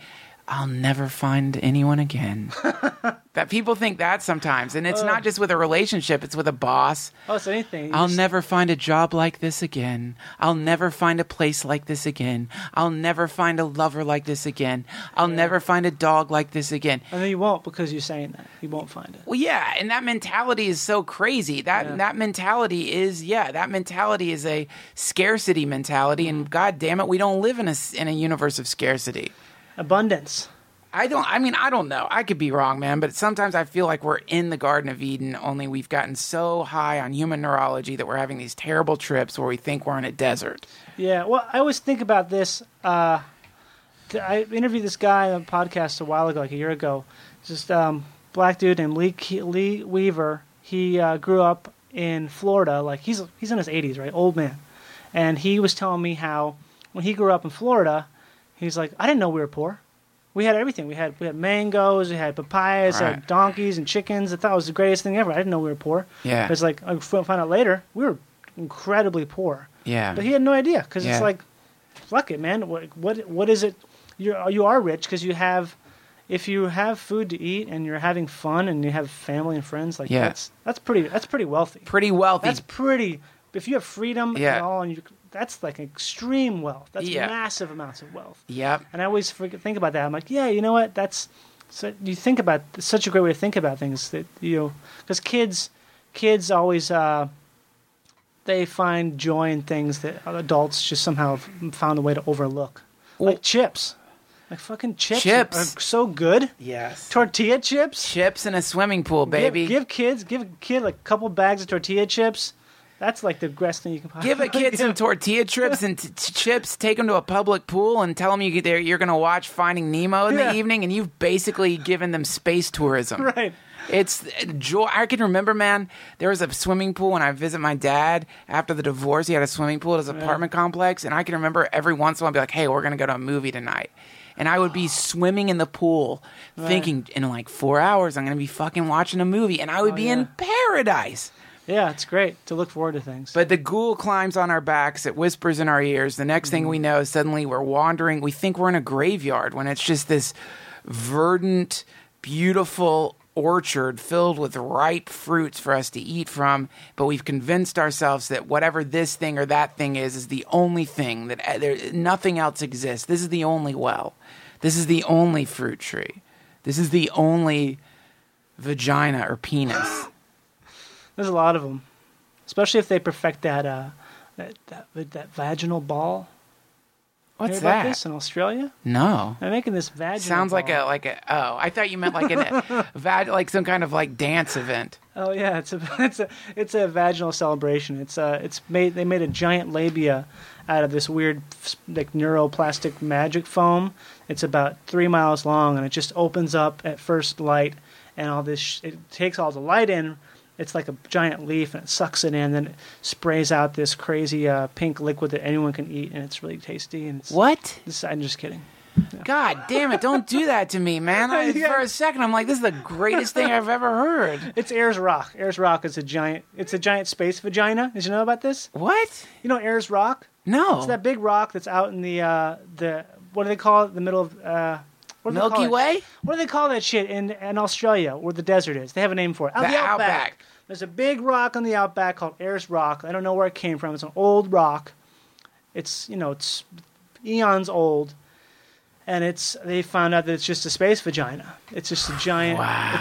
I'll never find anyone again. That people think that sometimes. And it's not just with a relationship, it's with a boss. Oh, it's anything. I'll never find a job like this again. I'll never find a place like this again. I'll never find a lover like this again. I'll never find a dog like this again. And then you won't, because you're saying that. You won't find it. Well, yeah, and that mentality is so crazy. That mentality is a scarcity mentality, and God damn it, we don't live in a universe of scarcity. Abundance. I don't know. I could be wrong, man, but sometimes I feel like we're in the Garden of Eden, only we've gotten so high on human neurology that we're having these terrible trips where we think we're in a desert. Yeah, well, I always think about this. I interviewed this guy on a podcast a while ago, like a year ago. Just black dude named Lee Weaver. He grew up in Florida. Like he's in his 80s, right? Old man. And he was telling me how when he grew up in Florida, he's like, I didn't know we were poor. We had everything. We had mangoes, we had papayas, we had donkeys and chickens. I thought it was the greatest thing ever. I didn't know we were poor. Yeah. But it's like, I found out later, we were incredibly poor. Yeah. But he had no idea, because it's like, fuck it, man. What is it? You are rich because you have, if you have food to eat and you're having fun and you have family and friends, like that's pretty wealthy. Pretty wealthy. That's pretty. If you have freedom and all, and that's like extreme wealth. That's massive amounts of wealth. Yep. And I always think about that. I'm like, yeah, you know what? That's so you think about such a great way to think about things that because kids always they find joy in things that adults just somehow found a way to overlook, like chips. Like fucking chips are so good. Yes. Tortilla chips. Chips in a swimming pool, baby. Give a kid like a couple bags of tortilla chips. That's like the best thing you can possibly give a kid some tortilla chips and chips. Take them to a public pool and tell them you're going to watch Finding Nemo in the evening, and you've basically given them space tourism. Right. It's joy. I can remember, man, there was a swimming pool when I visit my dad after the divorce. He had a swimming pool at his apartment complex, and I can remember every once in a while I'd be like, hey, we're going to go to a movie tonight. And I would be swimming in the pool thinking, in like 4 hours, I'm going to be fucking watching a movie, and I would be in paradise. Yeah, it's great to look forward to things. But the ghoul climbs on our backs. It whispers in our ears. The next thing we know, suddenly we're wandering. We think we're in a graveyard when it's just this verdant, beautiful orchard filled with ripe fruits for us to eat from. But we've convinced ourselves that whatever this thing or that thing is the only thing, that nothing else exists. This is the only well. This is the only fruit tree. This is the only vagina or penis. There's a lot of them, especially if they perfect that vaginal ball. What's Hear that? About this in Australia? No. They're making this vaginal. Sounds ball. like a. Oh, I thought you meant like like some kind of like dance event. Oh yeah, it's a vaginal celebration. They made a giant labia out of this weird like neuroplastic magic foam. It's about 3 miles long, and it just opens up at first light, and all this it takes all the light in. It's like a giant leaf, and it sucks it in, then it sprays out this crazy pink liquid that anyone can eat, and it's really tasty. And it's, what? I'm just kidding. Yeah. God damn it! Don't do that to me, man. For a second, I'm like, this is the greatest thing I've ever heard. It's Ayers Rock. Ayers Rock is a giant space vagina. Did you know about this? What? You know Ayers Rock? No. It's that big rock that's out in the what do they call it? The middle of Milky Way? What do they call that shit in Australia where the desert is? They have a name for it. The Outback. There's a big rock on the Outback called Ayers Rock. I don't know where it came from. It's an old rock. It's eons old. And they found out that it's just a space vagina. It's just a giant. Wow.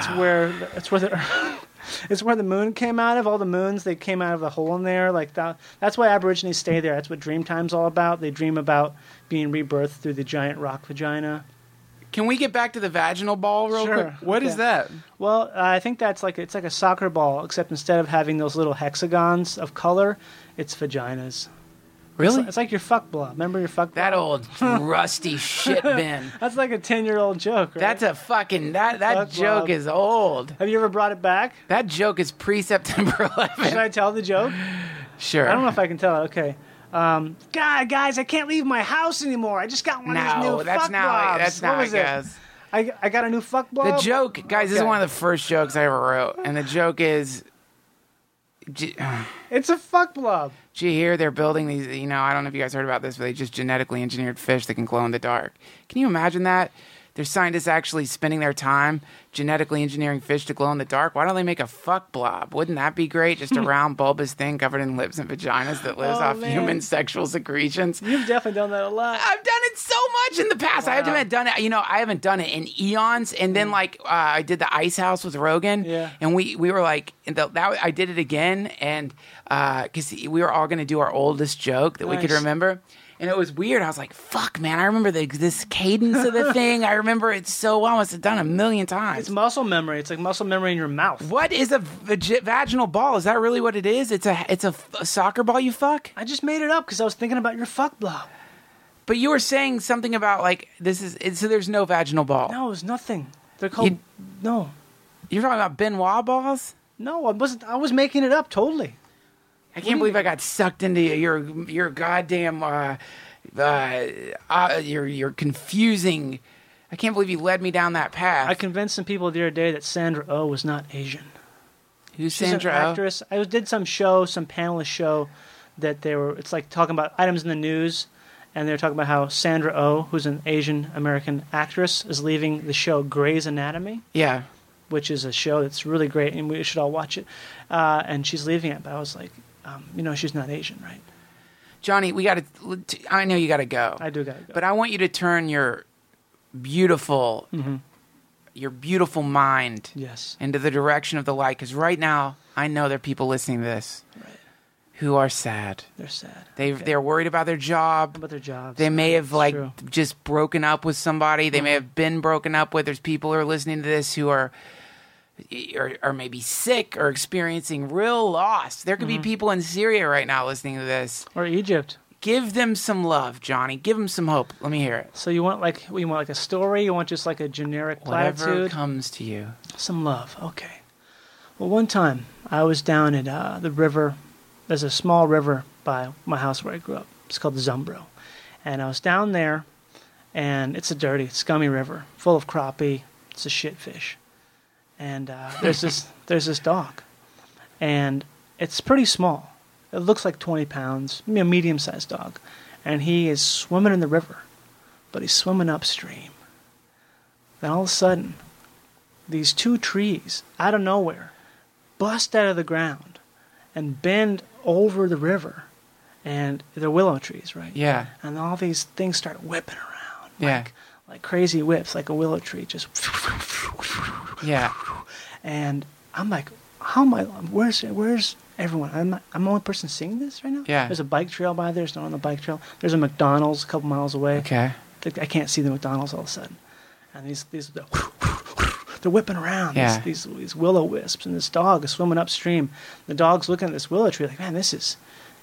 It's where the moon came out of. All the moons, they came out of the hole in there. Like that. That's why Aborigines stay there. That's what Dreamtime's all about. They dream about being rebirthed through the giant rock vagina. Can we get back to the vaginal ball real quick? What is that? Well, I think it's like a soccer ball, except instead of having those little hexagons of color, it's vaginas. Really? It's like your fuck blob. Remember your fuck blob? That old rusty shit bin. That's like a 10-year-old joke, right? That's a fucking... That joke blob. Is old. Have you ever brought it back? That joke is pre-September 11th. Should I tell the joke? Sure. I don't know if I can tell it. Okay. God, guys, I can't leave my house anymore. I just got one of these new fuck blobs. That's not, I guess. I got a new fuck blob. The joke, guys, this is one of the first jokes I ever wrote. And the joke is... It's a fuck blob. Did you hear they're building these, I don't know if you guys heard about this, but they just genetically engineered fish that can glow in the dark. Can you imagine that? There's scientists actually spending their time genetically engineering fish to glow in the dark. Why don't they make a fuck blob? Wouldn't that be great? Just a round bulbous thing covered in lips and vaginas that lives off human sexual secretions. You've definitely done that a lot. I've done it so much in the past. Wow. I haven't done it. I haven't done it in eons. And then I did the Ice House with Rogan. Yeah. And we were like, I did it again, and because we were all going to do our oldest joke that we could remember. And it was weird. I was like, fuck, man, I remember this cadence of the thing. I remember it so well. I must have done it a million times. It's muscle memory. It's like muscle memory in your mouth. What is a vaginal ball? Is that really what it is? It's a soccer ball you fuck? I just made it up because I was thinking about your fuck blob. But you were saying something about, like, so there's no vaginal ball. No, it's nothing. They're called, no. You're talking about Benoit balls? No, I wasn't. I was making it up totally. I can't believe I got sucked into your goddamn your confusing. I can't believe you led me down that path. I convinced some people the other day that Sandra Oh was not Asian. Who's She's Sandra an Oh? actress. I did some panelist show that it's like talking about items in the news, and they're talking about how Sandra Oh, who's an Asian American actress, is leaving the show Grey's Anatomy. Yeah. Which is a show that's really great, and we should all watch it. And she's leaving it, but I was like, she's not Asian, right? Johnny, I know you got to go. I do got to go. But I want you to turn your beautiful mind into the direction of the light. Because right now, I know there are people listening to this who are sad. They're sad. They're worried about their job. About their jobs. They may have just broken up with somebody. They may have been broken up with. There's people who are listening to this who are maybe sick or experiencing real loss. There could be people in Syria right now listening to this. Or Egypt. Give them some love, Johnny. Give them some hope. Let me hear it. So you want like a story? You want just like a generic platitude? Whatever comes to you. Some love. Okay. Well, one time I was down at the river. There's a small river by my house where I grew up. It's called the Zumbro. And I was down there, and it's a dirty, scummy river, full of crappie. It's a shit fish. And there's this dog, and it's pretty small. It looks like 20 pounds, a medium-sized dog, and he is swimming in the river, but he's swimming upstream. Then all of a sudden, these two trees out of nowhere bust out of the ground and bend over the river, and they're willow trees, right? Yeah. And all these things start whipping around. Yeah. Like crazy whips, like a willow tree, just. Yeah. And I'm like, how am I? Where's everyone? I'm the only person seeing this right now. Yeah. There's a bike trail by there. There's no on the bike trail. There's a McDonald's a couple miles away. Okay. I can't see the McDonald's all of a sudden. And these they're whipping around. Yeah. These willow wisps, and this dog is swimming upstream. The dog's looking at this willow tree like, man, this is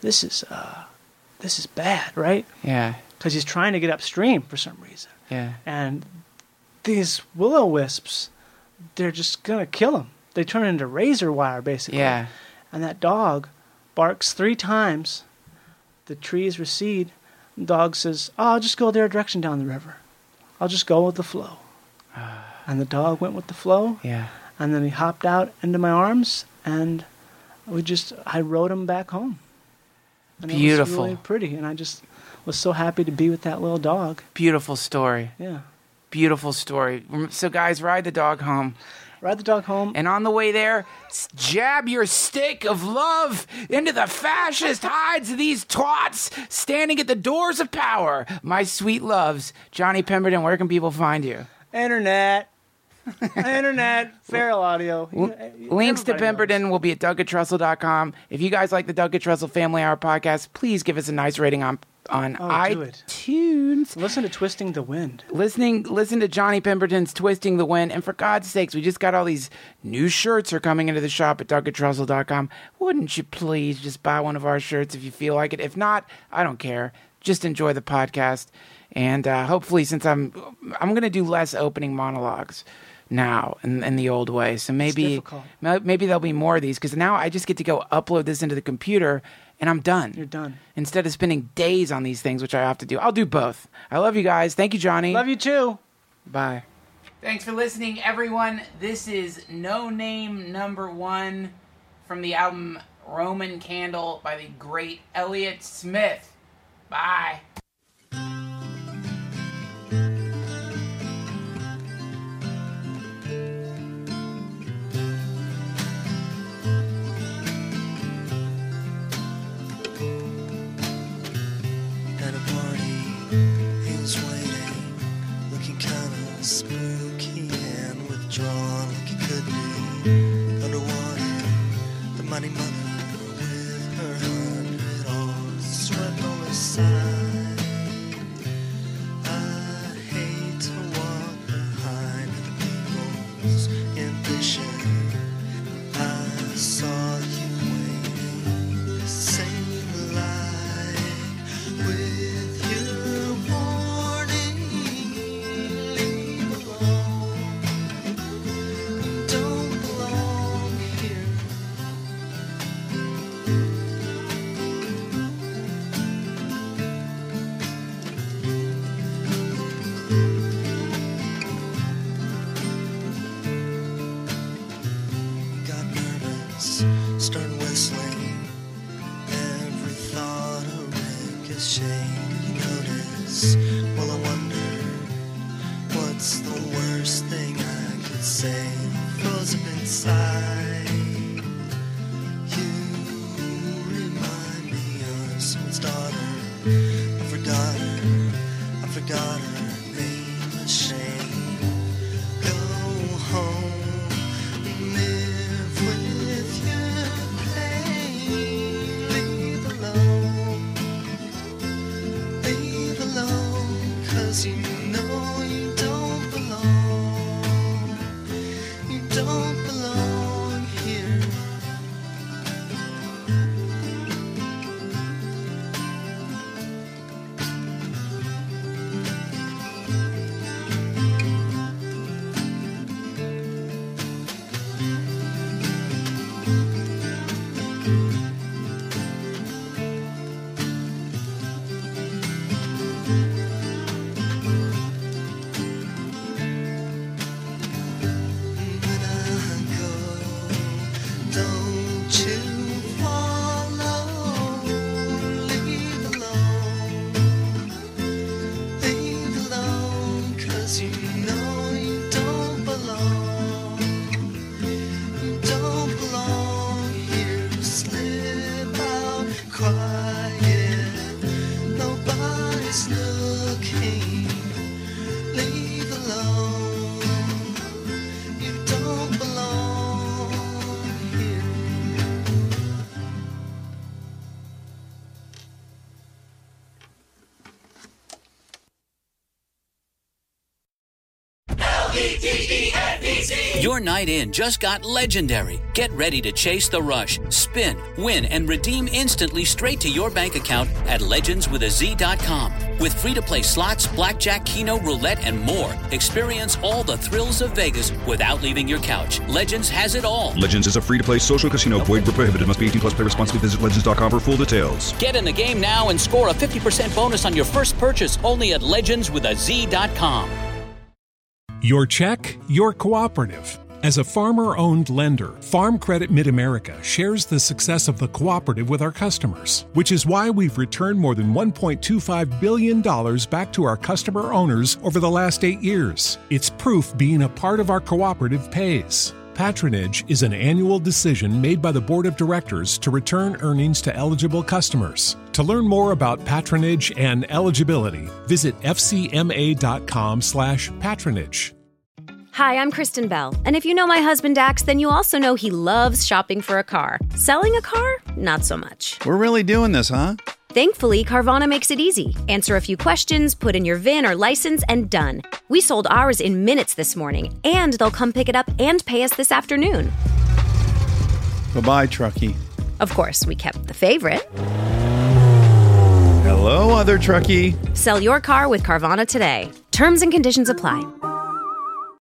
bad, right? Yeah. Because he's trying to get upstream for some reason. Yeah. And these willow wisps, they're just going to kill him. They turn into razor wire, basically. Yeah. And that dog barks 3 times. The trees recede. The dog says, I'll just go their direction down the river. I'll just go with the flow. And the dog went with the flow. Yeah. And then he hopped out into my arms, and I rode him back home. And Beautiful. It was really pretty, and I just was so happy to be with that little dog. Beautiful story. Yeah. Beautiful story. So, guys, ride the dog home. Ride the dog home. And on the way there, jab your stick of love into the fascist hides of these twats standing at the doors of power. My sweet loves. Johnny Pemberton, where can people find you? Internet, Feral Audio. Links to Everybody Pemberton knows. will be at DougAtTrussell.com. If you guys like the Doug Trussell Family Hour podcast, please give us a nice rating on iTunes. Listen to Twisting the Wind. Listen to Johnny Pemberton's Twisting the Wind. And for God's sakes, we just got all these new shirts are coming into the shop at DougAtTrussell.com. Wouldn't you please just buy one of our shirts if you feel like it? If not, I don't care. Just enjoy the podcast. And hopefully, since I'm going to do less opening monologues now in the old way. So maybe there'll be more of these, because now I just get to go upload this into the computer and I'm done. You're done. Instead of spending days on these things, which I have to do. I'll do both. I love you guys. Thank you, Johnny. Love you too. Bye. Thanks for listening, everyone. This is No Name Number 1 from the album Roman Candle by the great Elliott Smith. Bye. Well, I wonder what's the worst thing I could say. Froze up inside. You remind me of someone's daughter. I forgot her name, a shame. Go home, live with your pain. Leave alone, 'cause you know you don't belong. You don't belong here. When I go, don't you follow. Leave alone, 'cause you know you don't belong. You don't belong here. Slip out quiet. Nobody's looking. Leave alone. You don't belong here. Your night in just got legendary. Get ready to chase the rush, spin, win, and redeem instantly straight to your bank account at legendswithaz.com. With free-to-play slots, blackjack, keno, roulette, and more, experience all the thrills of Vegas without leaving your couch. Legends has it all. Legends is a free-to-play social casino. Void where prohibited. Must be 18 plus. Play responsibly. Visit legends.com for full details. Get in the game now and score a 50% bonus on your first purchase only at legendswithaz.com. Your check, your cooperative. As a farmer-owned lender, Farm Credit Mid-America shares the success of the cooperative with our customers, which is why we've returned more than $1.25 billion back to our customer owners over the last 8 years. It's proof being a part of our cooperative pays. Patronage is an annual decision made by the Board of Directors to return earnings to eligible customers. To learn more about patronage and eligibility, visit fcma.com/patronage. Hi, I'm Kristen Bell, and if you know my husband Dax, then you also know he loves shopping for a car. Selling a car? Not so much. We're really doing this, huh? Thankfully, Carvana makes it easy. Answer a few questions, put in your VIN or license, and done. We sold ours in minutes this morning, and they'll come pick it up and pay us this afternoon. Bye-bye, truckie. Of course, we kept the favorite. Hello, other truckie. Sell your car with Carvana today. Terms and conditions apply.